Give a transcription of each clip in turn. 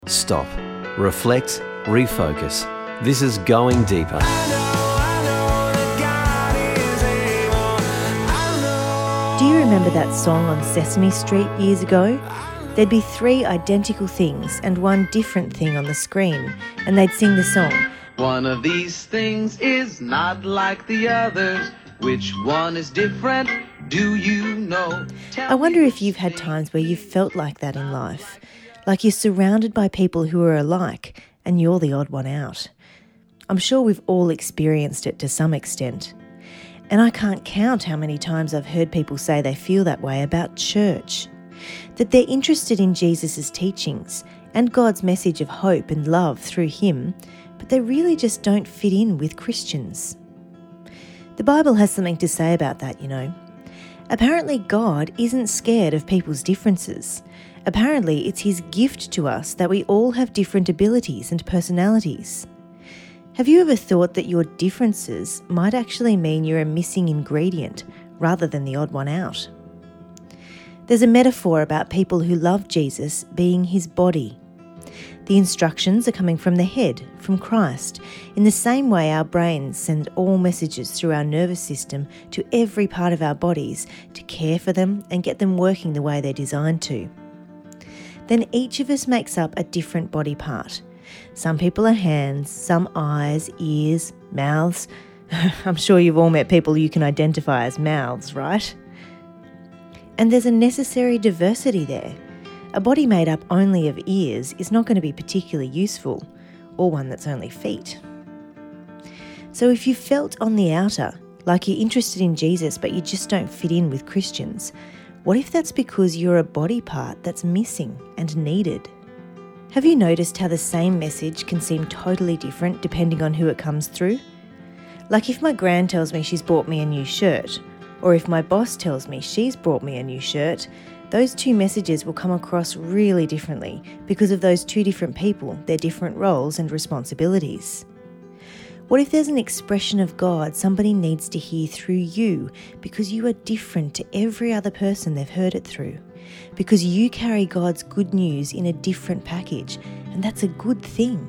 Stop. Reflect. Refocus. This is Going Deeper. Do you remember that song on Sesame Street years ago? There'd be 3 identical things and 1 different thing on the screen, and they'd sing the song. One of these things is not like the others. Which one is different? Do you know? I wonder if you've had times where you've felt like that in life, like you're surrounded by people who are alike and you're the odd one out. I'm sure we've all experienced it to some extent. And I can't count how many times I've heard people say they feel that way about church, that they're interested in Jesus' teachings and God's message of hope and love through him, but they really just don't fit in with Christians. The Bible has something to say about that, you know. Apparently God isn't scared of people's differences. Apparently it's his gift to us that we all have different abilities and personalities. Have you ever thought that your differences might actually mean you're a missing ingredient rather than the odd one out? There's a metaphor about people who love Jesus being his body. The instructions are coming from the head, from Christ, in the same way our brains send all messages through our nervous system to every part of our bodies to care for them and get them working the way they're designed to. Then each of us makes up a different body part. Some people are hands, some eyes, ears, mouths. I'm sure you've all met people you can identify as mouths, right? And there's a necessary diversity there. A body made up only of ears is not going to be particularly useful, or one that's only feet. So if you felt on the outer, like you're interested in Jesus but you just don't fit in with Christians, what if that's because you're a body part that's missing and needed? Have you noticed how the same message can seem totally different depending on who it comes through? Like if my gran tells me she's bought me a new shirt, or if my boss tells me she's brought me a new shirt, those 2 messages will come across really differently because of those 2 different people, their different roles and responsibilities. What if there's an expression of God somebody needs to hear through you because you are different to every other person they've heard it through? Because you carry God's good news in a different package, and that's a good thing.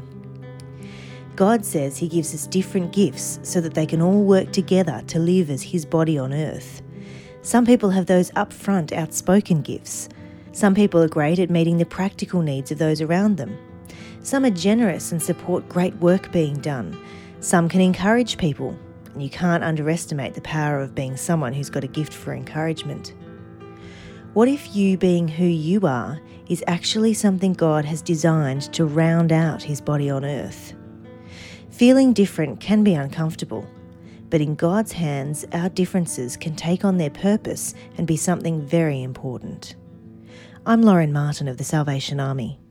God says he gives us different gifts so that they can all work together to live as his body on earth. Some people have those upfront, outspoken gifts. Some people are great at meeting the practical needs of those around them. Some are generous and support great work being done. Some can encourage people, and you can't underestimate the power of being someone who's got a gift for encouragement. What if you being who you are is actually something God has designed to round out his body on earth? Feeling different can be uncomfortable, but in God's hands, our differences can take on their purpose and be something very important. I'm Lauren Martin of the Salvation Army.